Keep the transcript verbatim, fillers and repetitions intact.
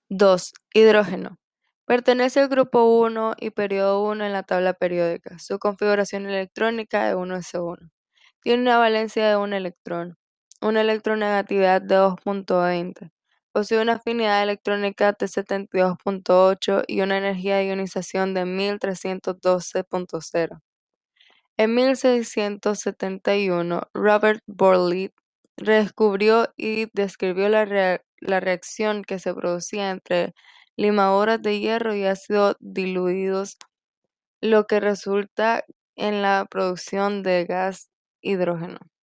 dos. Hidrógeno. Pertenece al grupo uno y periodo uno en la tabla periódica. Su configuración electrónica es uno ese uno. Tiene una valencia de un electrón, una electronegatividad de dos punto veinte. Posee una afinidad electrónica de setenta y dos punto ocho y una energía de ionización de mil trescientos doce punto cero. En mil seiscientos setenta y uno, Robert Boyle redescubrió y describió la, rea- la reacción que se producía entre limaduras de hierro y ácido diluidos, lo que resulta en la producción de gas hidrógeno.